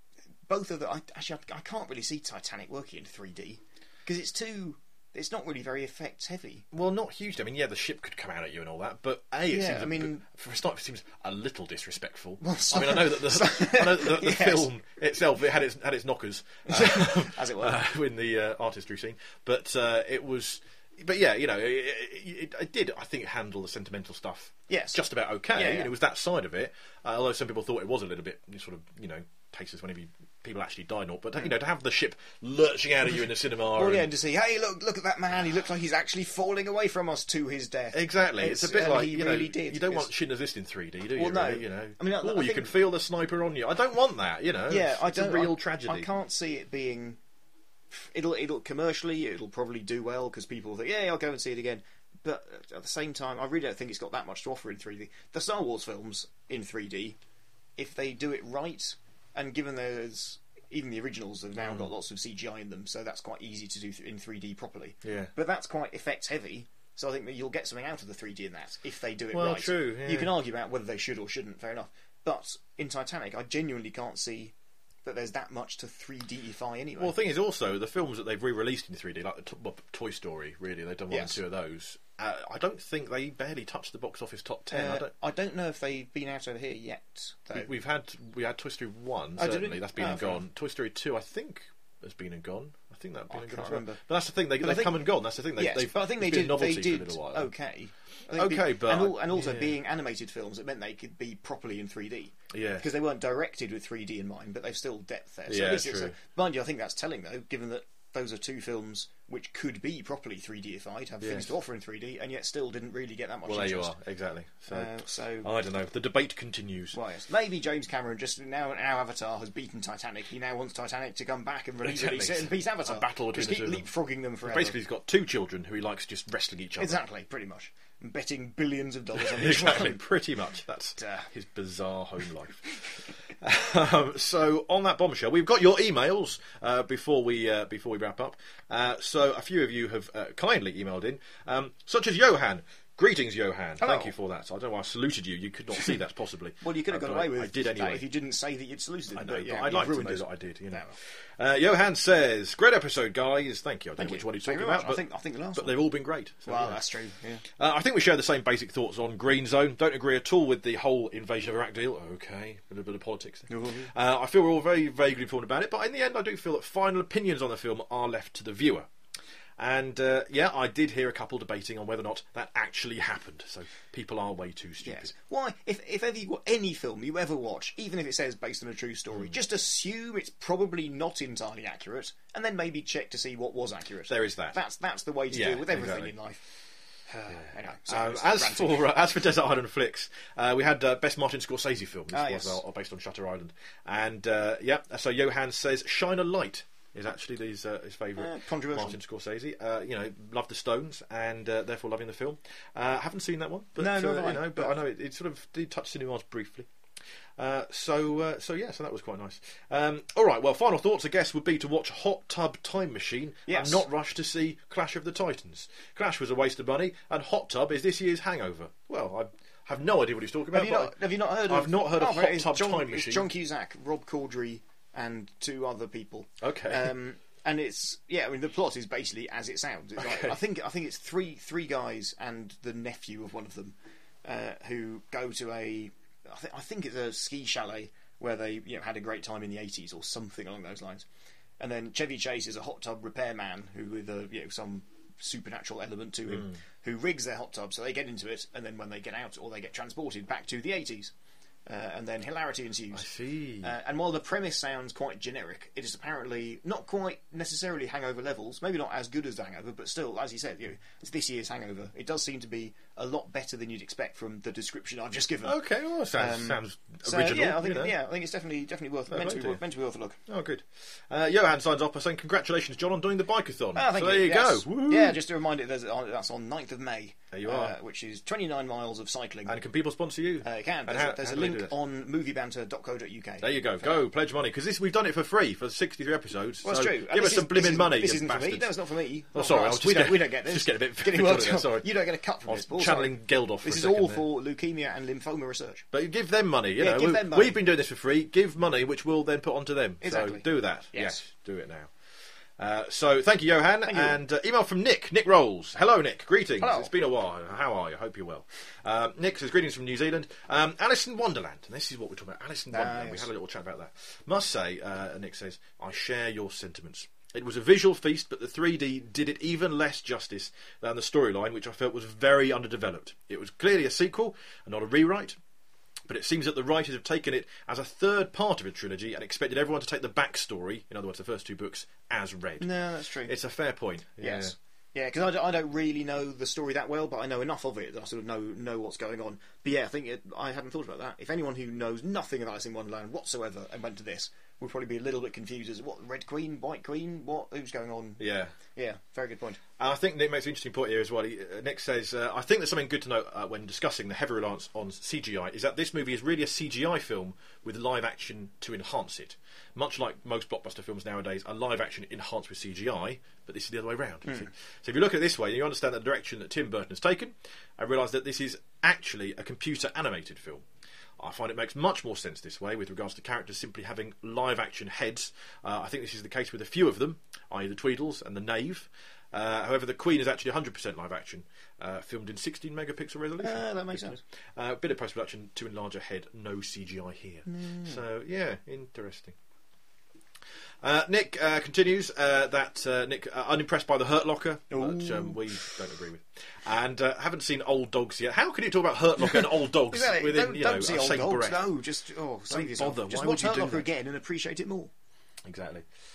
both of the I, actually I, I can't really see Titanic working in three D because it's too. It's not really very effects heavy. Well, not hugely. I mean, yeah, the ship could come out at you and all that, but a, it Yeah, seems. I a mean- bit- for a start, it seems a little disrespectful. Well, I mean, I know that the, I know that the Yes. film itself it had its had its knockers, uh, As it were. uh, in the uh, artistry scene, but uh, it was. But yeah, you know, it, it, it did. I think handle the sentimental stuff. Yes. just about okay. Yeah, yeah. And it was that side of it. Uh, although some people thought it was a little bit sort of, you know, tasteless whenever you, people actually die. Not, but you know, to have the ship lurching out at you in the cinema. Well, and- yeah, and to see, hey, look, look at that man. He looks like he's actually falling away from us to his death. Exactly, it's, a bit and like he you really know, did. you don't It's- want Schindler's List in three D, do you? Well, no. really? You know, I mean, I- oh, I you think- can feel the sniper on you. I don't want that. You know, Yeah, it's, I it's don't. a real I, tragedy. I can't see it being. It'll, it'll commercially, it'll probably do well because people think, yeah, I'll go and see it again. But at the same time, I really don't think it's got that much to offer in three D. The Star Wars films in three D, if they do it right, and given there's even the originals have now Mm. got lots of C G I in them, so that's quite easy to do th- in three D properly. Yeah. But that's quite effects heavy. So I think that you'll get something out of the three D in that if they do it Well, right. true, yeah. You can argue about whether they should or shouldn't. Fair enough. But in Titanic, I genuinely can't see that there's that much to three D-ify anyway. Well, the thing is also the films that they've re-released in three D, like the to- well, Toy Story. Really, they've done one Yes. and two of those. Uh, I don't think they barely touched the box office top ten. Uh, I don't. I don't know if they've been out over here yet. Though. We- We've had we had Toy Story one Oh, did certainly. we? That's been Oh, and fair gone. Toy Story two, I think, has been and gone. I think that's been I and gone can't as well. remember. But that's the thing. They, But I they've think- come and gone. That's the thing. They, yes, they've, but I think they it's been did. a novelty They for a did little while. okay. I think Okay, be- but and, I- al- and also yeah. being animated films, it meant they could be properly in three D. Yeah. Because they weren't directed with three D in mind, but they've still depth there. So Yeah, at least it's true. a, mind you, I think that's telling though, given that those are two films which could be properly three D-ified, have Yes. things to offer in three D, and yet still didn't really get that much Well, there you interest. are, exactly. So, Uh, so I don't know. The debate continues. Well, yes. Maybe James Cameron just now now Avatar has beaten Titanic. He now wants Titanic to come back and release, Exactly. release it and beat Avatar. A battle just between keep the two of leapfrogging them forever. Basically, he's got two children who he likes just wrestling each other. Exactly, pretty much. And betting billions of dollars on each Exactly, one. pretty much. That's Duh. his bizarre home life. um, so on that bombshell, we've got your emails uh, before we uh, before we wrap up. Uh, so a few of you have uh, kindly emailed in, um, such as Johan. Greetings, Johan. Hello. Thank you for that. So I don't know why I saluted you. You could not see that, possibly. Well, you could have Uh, got but away I, with I did anyway. that if you didn't say that you'd saluted. I know, but, but yeah, I'd you've like to ruined know it. that I did. You know. No. Uh, Johan says, "Great episode, guys. Thank you. I don't Thank know which you. one he's Thank talking you very about, much. but, I think I think the last but one. they've all been great. So, Well, yeah. that's true. Yeah. Uh, I think we share the same basic thoughts on Green Zone. Don't agree at all with the whole invasion of Iraq deal. Okay, a little bit of politics there. Oh, Uh, I feel we're all very vaguely informed about it, but in the end, I do feel that final opinions on the film are left to the viewer. And uh, yeah, I did hear a couple debating on whether or not that actually happened. So people are way too stupid. Yes. Why? If if ever you got any film you ever watch, even if it says based on a true story, Hmm. just assume it's probably not entirely accurate, and then maybe check to see what was accurate. There is that. That's that's the way to Yeah, deal with everything exactly. in life. Uh, anyway, so Um, it's as ranting. for uh, as for Desert Island Flicks, uh, we had uh, best Martin Scorsese film. This Ah, was yes. uh, based on Shutter Island, and uh, yeah. So Johan says "Shine a Light" is actually his uh, his favourite Uh, controversial. Martin Scorsese. Uh, you know, love the Stones, and uh, therefore loving the film. Uh, haven't seen that one, but No, nor uh, have I. you know, but I know it, it sort of did touch cinemas briefly. Uh, so, uh, so yeah, so that was quite nice. Um, all right, well, final thoughts, I guess, would be to watch Hot Tub Time Machine Yes. and not rush to see Clash of the Titans. Clash was a waste of money, and Hot Tub is this year's Hangover. Well, I have no idea what he's talking about. Have you but not? Have you not heard of? I've not heard of Oh, Hot it's Tub John, Time it's Machine. John Cusack, Rob Corddry, and two other people. Okay. Um, and it's yeah. I mean, the plot is basically as it sounds. It's like, Okay. I think I think it's three three guys and the nephew of one of them uh, who go to a. I, th- I think it's a ski chalet where they you know had a great time in the eighties or something along those lines. And then Chevy Chase is a hot tub repairman who with a you know some supernatural element to him, who rigs their hot tub so they get into it, and then when they get out or they get transported back to the eighties, uh, and then hilarity ensues. I see. Uh, and while the premise sounds quite generic, it is apparently not quite necessarily Hangover levels, maybe not as good as the Hangover, but still, as you said, you know, it's this year's Hangover. It does seem to be a lot better than you'd expect from the description I've just given. Okay, well, that sounds, Um, sounds So original. yeah, I think you know. yeah, I think it's definitely definitely worth Fair meant to, play be, to you. meant to be worth a look. Oh, good. Uh, Johan signs off by saying, "Congratulations, John, on doing the bikeathon." Ah, thank so you. there you Yes. go. Woo. Yeah, just a reminder, there's, on- that's on ninth of May. There you uh, are. which is twenty-nine miles of cycling. And can people sponsor you? uh, it can. And There's, how- a, there's how a do they do link that? on moviebanter dot co dot uk. There you go. Go pledge money because this we've done it for free for sixty-three episodes. Well, so that's true. And Give us this some is- this blimmin' isn't- money, This you isn't for me. bastards. No, it's not for me. Oh, Not sorry, for I us. was just we don't. getting- We don't get this. just getting a bit Getting fiddled worked there, up. sorry. You don't get a cut from I this. was Paul, channeling sorry. Geldof for This a is second all there. for leukemia and lymphoma research. But you give them money. You Yeah, know, give we, them money. we've been doing this for free. Give money, which we'll then put onto them. Exactly. So do that. Yes. do it now. Uh, so thank you, Johan. Thank you. And uh, email from Nick. Nick Rolls. Hello, Nick. Greetings. Hello. It's been a while. How are you? Hope you're well. Um, Nick says greetings from New Zealand. Um, Alice in Wonderland. And this is what we're talking about. Alice in Ah, Wonderland. We yes. had a little chat about that. Must say, uh, Nick says, I share your sentiments. It was a visual feast, but the three D did it even less justice than the storyline, which I felt was very underdeveloped. It was clearly a sequel and not a rewrite. But it seems that the writers have taken it as a third part of a trilogy and expected everyone to take the backstory, in other words, the first two books, as read. No, that's true. It's a fair point. Yes. Yeah, because I, don't- I don't really know the story that well, but I know enough of it that I sort of know know what's going on. But yeah, I think it, I hadn't thought about that. If anyone who knows nothing of Alice in Wonderland whatsoever and went to this would probably be a little bit confused as what Red Queen, White Queen, what who's going on? Yeah. Yeah, very good point. And I think Nick makes an interesting point here as well. He, uh, Nick says, uh, I think there's something good to note uh, when discussing the heavy reliance on C G I is that this movie is really a C G I film with live action to enhance it. Much like most blockbuster films nowadays are live action enhanced with C G I, but this is the other way around. you see. So if you look at it this way, you understand the direction that Tim Burton has taken and realise that this is actually a computer animated film. I find it makes much more sense this way with regards to characters simply having live action heads. Uh, I think this is the case with a few of them, that is the Tweedles and the Knave. Uh, however, the Queen is actually one hundred percent live action, uh, filmed in sixteen megapixel resolution. Uh, that makes sense. A uh, bit of post production to enlarge her head, no C G I here. So, yeah, interesting. Uh, Nick uh, continues uh, that uh, Nick uh, unimpressed by the Hurt Locker, which um, we don't agree with, and uh, haven't seen Old Dogs yet. How can you talk about Hurt Locker and Old Dogs Exactly. within don't you know don't see a old same dogs. breath? No, just oh, save Don't yourself. bother. Just Why watch would you Hurt do Locker that? again and appreciate it more. Exactly.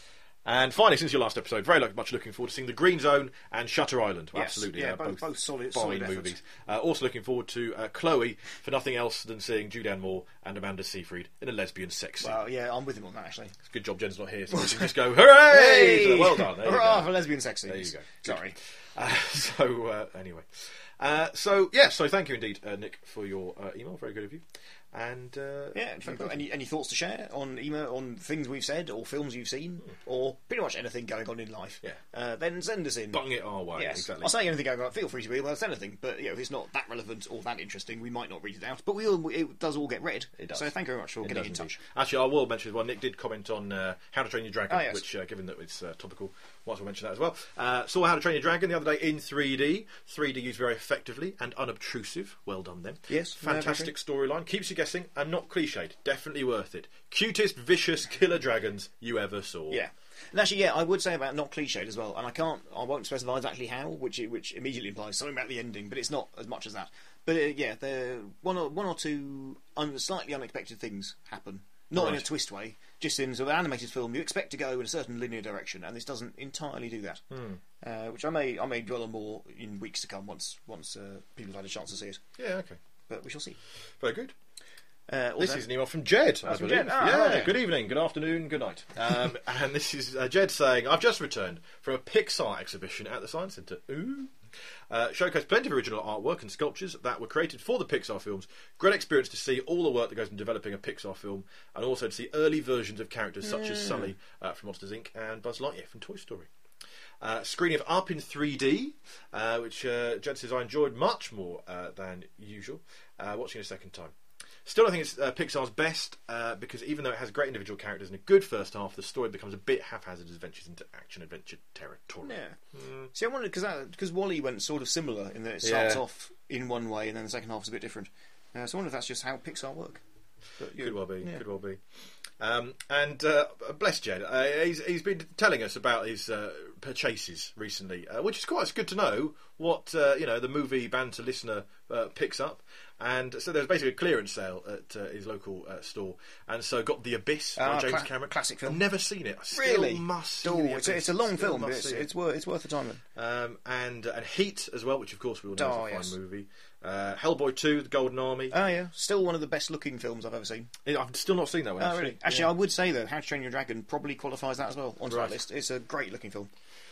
And finally, since your last episode, very lo- much looking forward to seeing The Green Zone and Shutter Island. Yes, Absolutely, yeah, uh, both, both solid, fine solid movies. efforts. Uh, also looking forward to uh, Chloe for nothing else than seeing Julianne Moore and Amanda Seyfried in a lesbian sex scene. Well, yeah, I'm with him on that actually. It's a good job Jen's not here, so we can just go, hooray! So, well done. There you Hurrah go. for lesbian sex scenes. There you go. Sorry. Uh, so, uh, anyway. Uh, so, yeah, so thank you indeed, uh, Nick, for your uh, email. Very good of you. And, uh, Yeah, if you've got any, any thoughts to share on email, on things we've said, or films you've seen, or pretty much anything going on in life, Yeah. uh, then send us in. bung it our way. Yes, Exactly. I'll say anything going on. Feel free to email us anything, but you know, if it's not that relevant or that interesting, we might not read it out. But we all, it does all get read. It does. So thank you very much for It getting does in indeed. touch. Actually, I will mention as well, Nick did comment on uh, How to Train Your Dragon, Oh, yes. which, uh, given that it's uh, topical, might as well mention that as well. Uh, saw How to Train Your Dragon the other day in three D. three D used very effectively and unobtrusive. Well done, them. Yes, no, Fantastic storyline. Keeps you guessing and not cliched. Definitely worth it. Cutest, vicious killer dragons you ever saw. Yeah. And actually, yeah, I would say about not cliched as well, and I can't, I won't specify exactly how, which which immediately implies something about the ending, but it's not as much as that. But uh, yeah, there one or one or two un, slightly unexpected things happen, not in a Right. twist way, just in sort of an animated film. You expect to go in a certain linear direction, and this doesn't entirely do that. Uh, which I may I may dwell on more in weeks to come once once uh, people have had a chance to see it, Yeah, okay. but we shall see. Very good. Uh, This also- is an email from Jed, I from believe. Jed. Ah, yeah, right. good evening, good afternoon, good night. Um, and this is uh, Jed saying, I've just returned from a Pixar exhibition at the Science Centre. Ooh. Uh, showcased plenty of original artwork and sculptures that were created for the Pixar films. Great experience to see all the work that goes into developing a Pixar film, and also to see early versions of characters such as Sully uh, from Monsters Incorporated and Buzz Lightyear from Toy Story. Uh, screening of Up in three D, uh, which uh, Jed says I enjoyed much more uh, than usual, uh, watching it a second time. Still, I think it's uh, Pixar's best uh, because even though it has great individual characters and a good first half, the story becomes a bit haphazard as it ventures into action-adventure territory. Yeah. See, I wondered because because Wall-E went sort of similar in that it starts Yeah. off in one way and then the second half is a bit different. Uh, so I wonder if that's just how Pixar work. But, you- Could well be. yeah. Could well be. Um, and uh, bless Jed, uh, he's he's been telling us about his uh, purchases recently, uh, which is quite good to know what uh, you know the movie banter listener uh, picks up. And so there's basically a clearance sale at uh, his local uh, store, and so got The Abyss by Ah, James cla- Cameron. classic film. I've never seen it. I still Really? must see Oh, The it's, a, Abyss. it's a long Still film, but must it's, see it. it's, worth, it's worth the time. Then. Um, and uh, and Heat as well, which of course we all know Oh, is a fine yes. movie. Uh, Hellboy two, The Golden Army. Oh, yeah. Still one of the best looking films I've ever seen. I've still not seen that one. Oh, actually. really? Actually, Yeah. I would say, though, How to Train Your Dragon probably qualifies that as well onto Right. that list. It's a great looking film.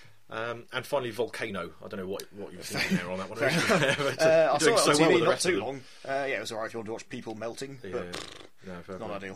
Um, and finally, Volcano. I don't know what what you've seen there on that one. But, Uh, uh, I doing saw it on so well T V with the not rest of too them. long. Uh, yeah, it was alright if you want to watch people melting, Yeah. but No, fair not play. ideal.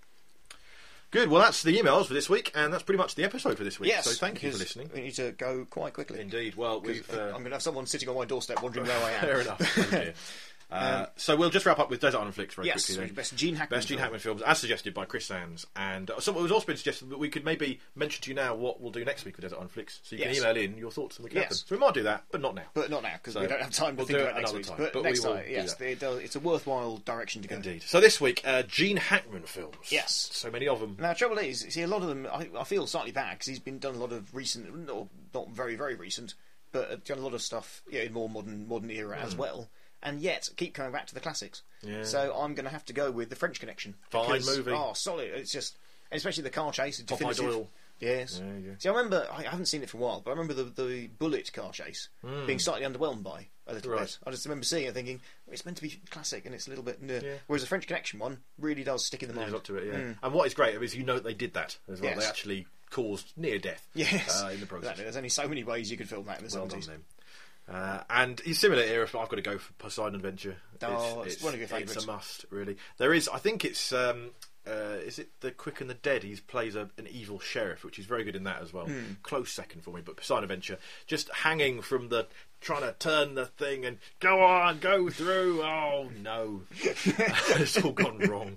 Good. Well, that's the emails for this week, and that's pretty much the episode for this week. Yes, So thank you for because listening. We need to go quite quickly. Indeed. Well, 'Cause we've. Uh, I'm going to have someone sitting on my doorstep wondering where I am. fair enough. Oh, dear. Uh, so we'll just wrap up with Desert Island Flicks very Yes, quickly. Then. best Gene Hackman. Best Gene film. Hackman films, as suggested by Chris Sands, and uh, someone was also been suggested that we could maybe mention to you now what we'll do next week with Desert Island Flicks, so you Yes. can email in your thoughts and we can have Yes. them. So we might do that, but not now. But not now, because So we don't have time to we'll think do about it next another week. time, But, but we next will time, do yes, that. it does, it's a worthwhile direction to go. Indeed. So this week, uh, Gene Hackman films. Yes. So many of them. Now, the trouble is, see, a lot of them, I, I feel slightly bad because he's been done a lot of recent, or not very, very recent, but uh, done a lot of stuff yeah, in more modern, modern era as well, and yet keep coming back to the classics. Yeah. So I'm going to have to go with The French Connection. Fine because- movie. Oh, solid! It's just, and especially the car chase. Popeye definitive. Doyle. Yes. There you go. See, I remember, I haven't seen it for a while, but I remember the, the Bullet car chase being slightly underwhelmed by a little Right. bit. I just remember seeing it thinking, well, it's meant to be classic and it's a little bit... Nah. Yeah. Whereas the French Connection one really does stick in the Lives mind. up to it, yeah. And what is great is you know that they did that as well. Yes. They actually caused near death Yes. uh, in the process. Exactly. There's only so many ways you could film that in the Well done seventies. them. Uh, and he's similar era, but I've got to go for Poseidon Adventure. Oh, it's one of your It's favourites. a must, really. There is, I think it's, um, uh, is it The Quick and the Dead? He plays a, an evil sheriff, which is very good in that as well. Hmm. Close second for me, but Poseidon Adventure, just hanging from the, trying to turn the thing and go on, go through. Oh no, it's all gone wrong.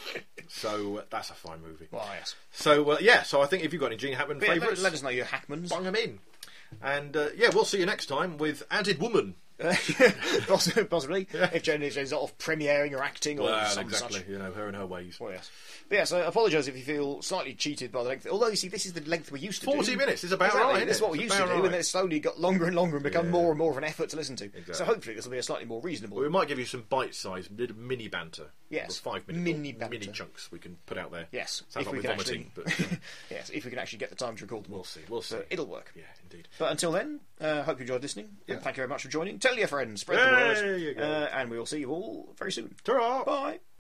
So uh, that's a fine movie. Well, yes. So uh, yeah, so I think if you've got any Gene Hackman But yeah, let, favourites, let us know your Hackmans. bung them in. And uh, yeah, we'll see you next time with Added Woman. Possibly, possibly. If Jen is not off premiering or acting or Well, some exactly, such. you know, her and her ways. Well, yes. But yeah, so I apologise if you feel slightly cheated by the length. Although, you see, this is the length we used to do. forty minutes is about Exactly, right, This is isn't what it? we It's used to about do, and right. then it slowly got longer and longer and become Yeah. more and more of an effort to listen to. Exactly. So hopefully this will be a slightly more reasonable. Well, we might give you some bite-sized little mini banter. Yes, Or five minute mini or banter. mini chunks we can put out there. Yes, Sounds if like we we're can vomiting, actually- but uh, yes, if we can actually get the time to record them all. We'll see. We'll see. So it'll work. Yeah, indeed. But until then, uh, hope you enjoyed listening. Yeah. And thank you very much for joining. Tell your friends, spread There the word, you go. uh, and we will see you all very soon. Ta-ra! Bye.